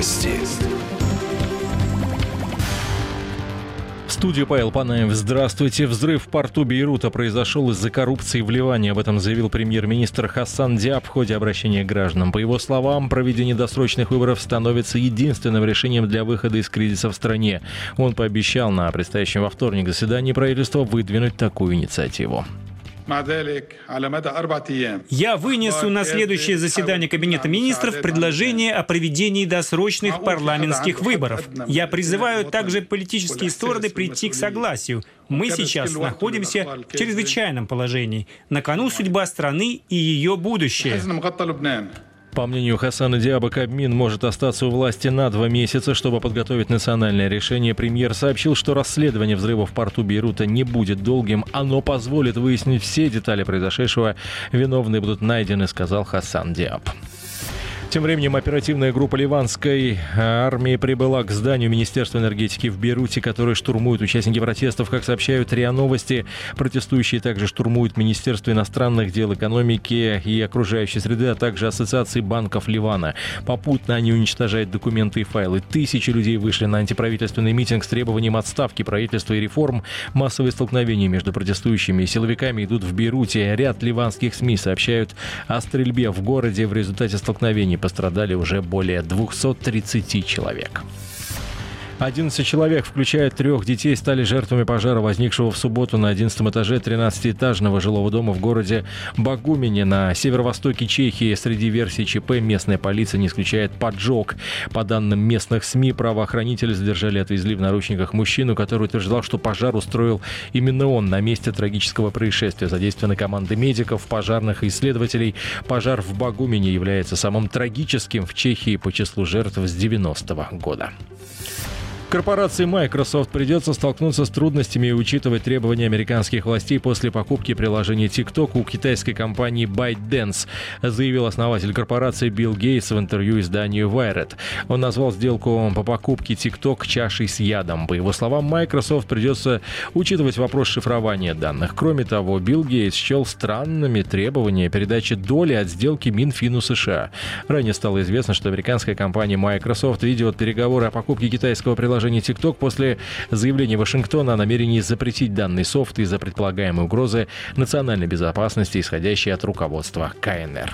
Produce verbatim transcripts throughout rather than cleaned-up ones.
Новости. В студии Павел Панаев. Здравствуйте. Взрыв в порту Бейрута произошел из-за коррупции в Ливане. Об этом заявил премьер-министр Хасан Диаб в ходе обращения к гражданам. По его словам, проведение досрочных выборов становится единственным решением для выхода из кризиса в стране. Он пообещал на предстоящем во вторник заседании правительства выдвинуть такую инициативу. Я вынесу на следующее заседание Кабинета министров предложение о проведении досрочных парламентских выборов. Я призываю также политические стороны прийти к согласию. Мы сейчас находимся в чрезвычайном положении. На кону судьба страны и ее будущее. По мнению Хасана Диаба, Кабмин может остаться у власти на два месяца, чтобы подготовить национальное решение. Премьер сообщил, что расследование взрыва в порту Бейрута не будет долгим. Оно позволит выяснить все детали произошедшего. Виновные будут найдены, сказал Хасан Диаб. Тем временем оперативная группа ливанской армии прибыла к зданию Министерства энергетики в Бейруте, которое штурмуют участники протестов. Как сообщают РИА Новости, протестующие также штурмуют Министерство иностранных дел, экономики и окружающей среды, а также Ассоциации банков Ливана. Попутно они уничтожают документы и файлы. Тысячи людей вышли на антиправительственный митинг с требованием отставки правительства и реформ. Массовые столкновения между протестующими и силовиками идут в Бейруте. Ряд ливанских СМИ сообщают о стрельбе в городе. В результате столкновений пострадали уже более двухсот тридцати человек. одиннадцать человек, включая трех детей, стали жертвами пожара, возникшего в субботу на одиннадцатом этаже тринадцатиэтажного жилого дома в городе Багумине на северо-востоке Чехии. Среди версий ЧП местная полиция не исключает поджог. По данным местных СМИ, правоохранители задержали и отвезли в наручниках мужчину, который утверждал, что пожар устроил именно он. На месте трагического происшествия задействованы команды медиков, пожарных и исследователей. Пожар в Багумине является самым трагическим в Чехии по числу жертв с девяностого года. Корпорации Microsoft придется столкнуться с трудностями и учитывать требования американских властей после покупки приложения TikTok у китайской компании ByteDance, заявил основатель корпорации Билл Гейтс в интервью изданию Wired. Он назвал сделку по покупке TikTok чашей с ядом. По его словам, Microsoft придется учитывать вопрос шифрования данных. Кроме того, Билл Гейтс счел странными требования передачи доли от сделки Минфину США. Ранее стало известно, что американская компания Microsoft ведет переговоры о покупке китайского приложения TikTok после заявления Вашингтона о намерении запретить данный софт из-за предполагаемой угрозы национальной безопасности, исходящей от руководства КНР.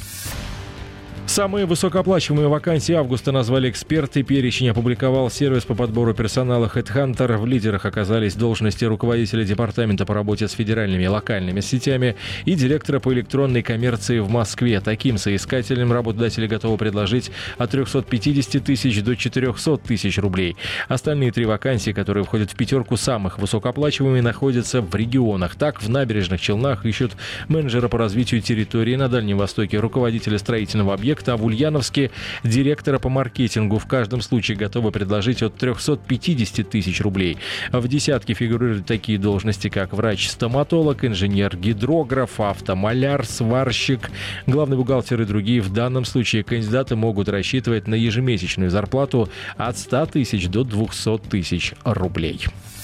Самые высокооплачиваемые вакансии августа назвали эксперты. Перечень опубликовал сервис по подбору персонала HeadHunter. В лидерах оказались должности руководителя департамента по работе с федеральными и локальными сетями и директора по электронной коммерции в Москве. Таким соискателям работодатели готовы предложить от трехсот пятидесяти тысяч до четырехсот тысяч рублей. Остальные три вакансии, которые входят в пятерку самых высокооплачиваемых, находятся в регионах. Так, в Набережных Челнах ищут менеджера по развитию территории, на Дальнем Востоке руководителя строительного объекта, а в Ульяновске директора по маркетингу. В каждом случае готовы предложить от трехсот пятидесяти тысяч рублей. В десятке фигурируют такие должности, как врач-стоматолог, инженер-гидрограф, автомаляр, сварщик, главный бухгалтер и другие. В данном случае кандидаты могут рассчитывать на ежемесячную зарплату от ста тысяч до двухсот тысяч рублей.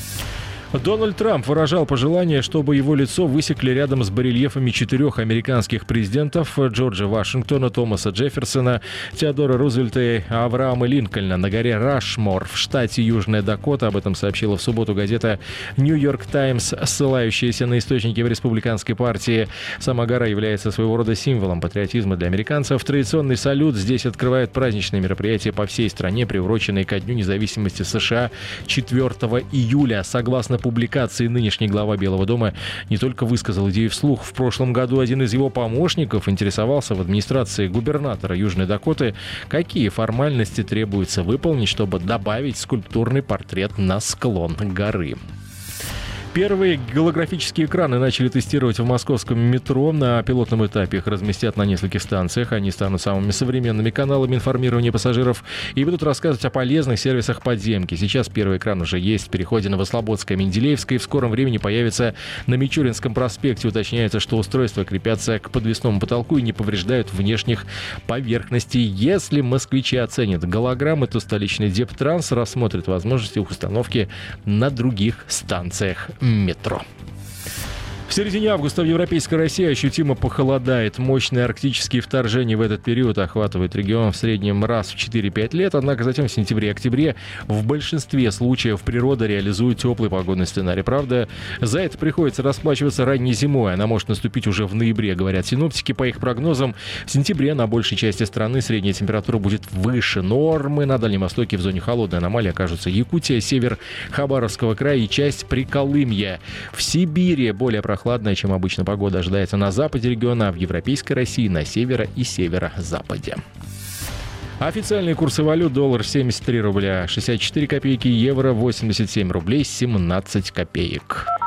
Дональд Трамп выражал пожелание, чтобы его лицо высекли рядом с барельефами четырех американских президентов: Джорджа Вашингтона, Томаса Джефферсона, Теодора Рузвельта и Авраама Линкольна на горе Рашмор в штате Южная Дакота. Об этом сообщила в субботу газета «Нью-Йорк Таймс», ссылающаяся на источники в республиканской партии. Сама гора является своего рода символом патриотизма для американцев. Традиционный салют здесь открывает праздничные мероприятия по всей стране, приуроченные ко Дню независимости США четвёртого июля. Согласно публикации, нынешний глава Белого дома не только высказал идею вслух. В прошлом году один из его помощников интересовался в администрации губернатора Южной Дакоты, какие формальности требуется выполнить, чтобы добавить скульптурный портрет на склон горы. Первые голографические экраны начали тестировать в московском метро. На пилотном этапе их разместят на нескольких станциях. Они станут самыми современными каналами информирования пассажиров и будут рассказывать о полезных сервисах подземки. Сейчас первый экран уже есть в переходе Новослободское, Менделеевское, и в скором времени появится на Мичуринском проспекте. Уточняется, что устройства крепятся к подвесному потолку и не повреждают внешних поверхностей. Если москвичи оценят голограммы, то столичный Дептранс рассмотрит возможности их установки на других станциях метро. В середине августа в европейской России ощутимо похолодает. Мощные арктические вторжения в этот период охватывают регион в среднем раз в четыре-пять лет. Однако затем в сентябре и октябре в большинстве случаев природа реализует теплый погодный сценарий. Правда, за это приходится расплачиваться ранней зимой. Она может наступить уже в ноябре, говорят синоптики. По их прогнозам, в сентябре на большей части страны средняя температура будет выше нормы. На Дальнем Востоке в зоне холодной аномалии окажутся Якутия, север Хабаровского края и часть Приколымья. В Сибири более прохладно. Прохладная, чем обычно, погода ожидается на западе региона, а в европейской России на северо- и северо-западе. Официальные курсы валют: доллар семьдесят три рубля шестьдесят четыре копейки, евро восемьдесят семь рублей семнадцать копеек.